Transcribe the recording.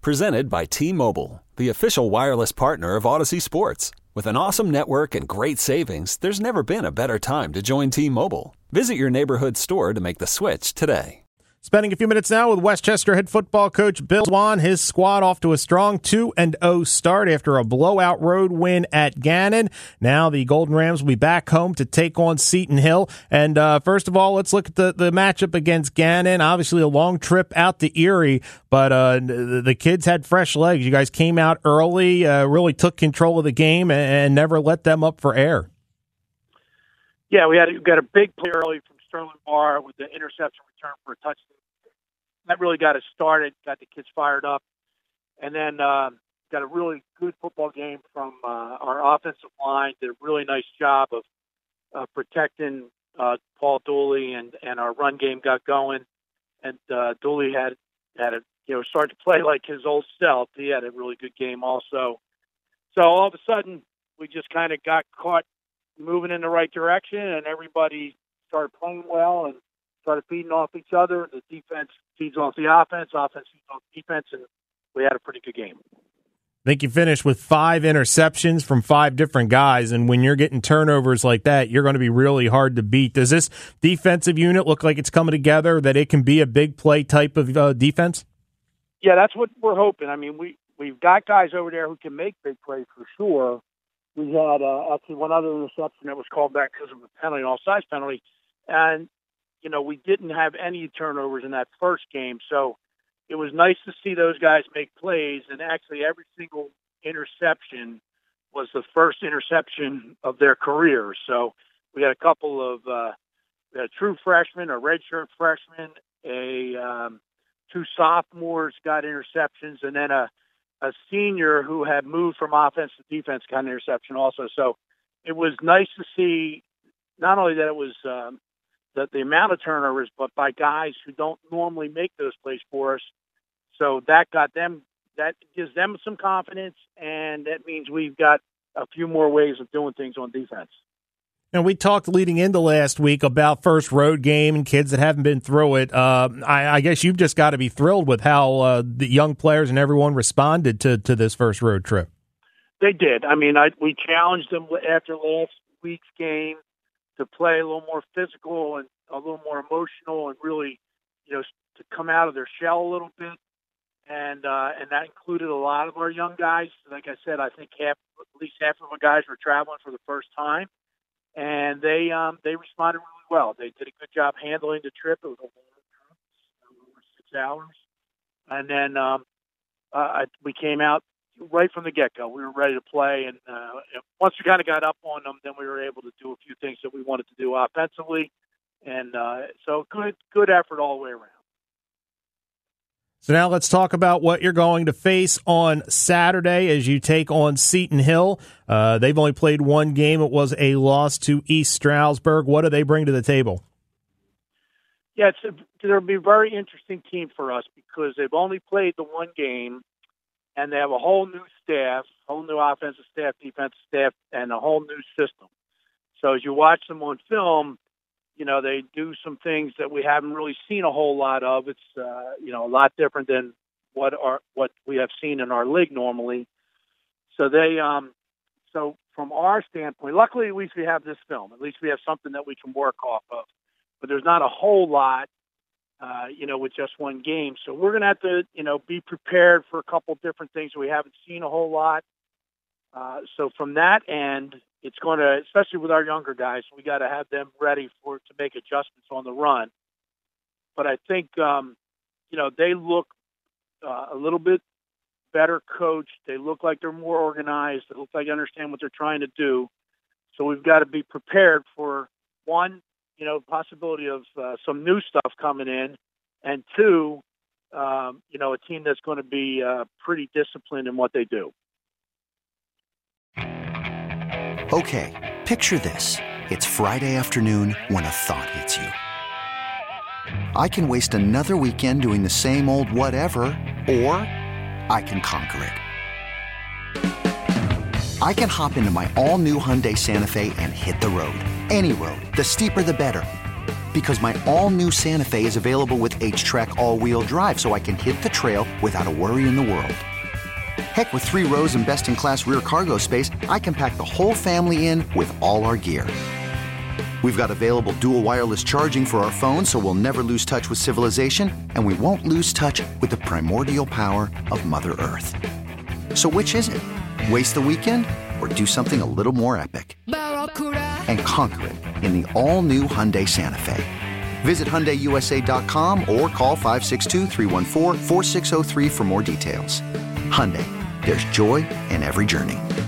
Presented by T-Mobile, the official wireless partner of Odyssey Sports. With an awesome network and great savings, there's never been a better time to join T-Mobile. Visit your neighborhood store to make the switch today. Spending a few minutes now with Westchester head football coach Bill Swan. His squad off to a strong 2-0 start after a blowout road win at Gannon. Now the Golden Rams will be back home to take on Seton Hill. And first of all, let's look at the matchup against Gannon. Obviously a long trip out to Erie, but the kids had fresh legs. You guys came out early, really took control of the game and never let them up for air. Yeah, we got a big play early from Sterling Barr with the interception return for a touchdown. That really got us started, got the kids fired up. And then got a really good football game from our offensive line. Did a really nice job of protecting Paul Dooley, and our run game got going. And Dooley had started to play like his old self. He had a really good game also. So all of a sudden, we just kind of got caught moving in the right direction, and everybody started playing well and started feeding off each other. The defense feeds off the offense feeds off the defense, and we had a pretty good game. I think you finished with 5 interceptions from 5 different guys, and when you're getting turnovers like that, you're going to be really hard to beat. Does this defensive unit look like it's coming together, that it can be a big play type of defense? Yeah, that's what we're hoping. I mean, we've got guys over there who can make big plays for sure. We had actually one other interception that was called back because of a penalty, an offsides penalty. And, we didn't have any turnovers in that first game. So it was nice to see those guys make plays. And actually every single interception was the first interception of their career. So we had a couple of we had a true freshman, a redshirt freshman, 2 sophomores got interceptions, and then a senior who had moved from offense to defense got an interception also. So it was nice to see not only that it was the amount of turnovers, but by guys who don't normally make those plays for us. So that gives them some confidence, and that means we've got a few more ways of doing things on defense. And we talked leading into last week about first road game and kids that haven't been through it. I guess you've just got to be thrilled with how the young players and everyone responded to this first road trip. They did. I mean, we challenged them after last week's game to play a little more physical and a little more emotional, and really, to come out of their shell a little bit. And that included a lot of our young guys. Like I said, I think at least half of the guys were traveling for the first time. And they responded really well. They did a good job handling the trip. It was a long trip, over 6 hours. And then we came out right from the get-go. We were ready to play. And once we kind of got up on them, then we were able to do a few things that we wanted to do offensively. And so good effort all the way around. So now let's talk about what you're going to face on Saturday as you take on Seton Hill. They've only played one game. It was a loss to East Stroudsburg. What do they bring to the table? Yeah, it'll be a very interesting team for us because they've only played the one game, and they have a whole new staff, whole new offensive staff, defensive staff, and a whole new system. So as you watch them on film, they do some things that we haven't really seen a whole lot of. It's, a lot different than what we have seen in our league normally. So so from our standpoint, luckily at least we have this film. At least we have something that we can work off of. But there's not a whole lot, with just one game. So we're going to have to, be prepared for a couple different things we haven't seen a whole lot. So from that end, it's going to, especially with our younger guys, we got to have them ready to make adjustments on the run. But I think, they look a little bit better coached. They look like they're more organized. They look like they understand what they're trying to do. So we've got to be prepared for, one, possibility of some new stuff coming in, and two, a team that's going to be pretty disciplined in what they do. Okay, picture this. It's Friday afternoon when a thought hits you. I can waste another weekend doing the same old whatever, or I can conquer it. I can hop into my all-new Hyundai Santa Fe and hit the road. Any road. The steeper, the better. Because my all-new Santa Fe is available with H-Track all-wheel drive, so I can hit the trail without a worry in the world. Heck, with 3 rows and best-in-class rear cargo space, I can pack the whole family in with all our gear. We've got available dual wireless charging for our phones, so we'll never lose touch with civilization, and we won't lose touch with the primordial power of Mother Earth. So which is it? Waste the weekend or do something a little more epic? And conquer it in the all-new Hyundai Santa Fe. Visit HyundaiUSA.com or call 562-314-4603 for more details. Hyundai, there's joy in every journey.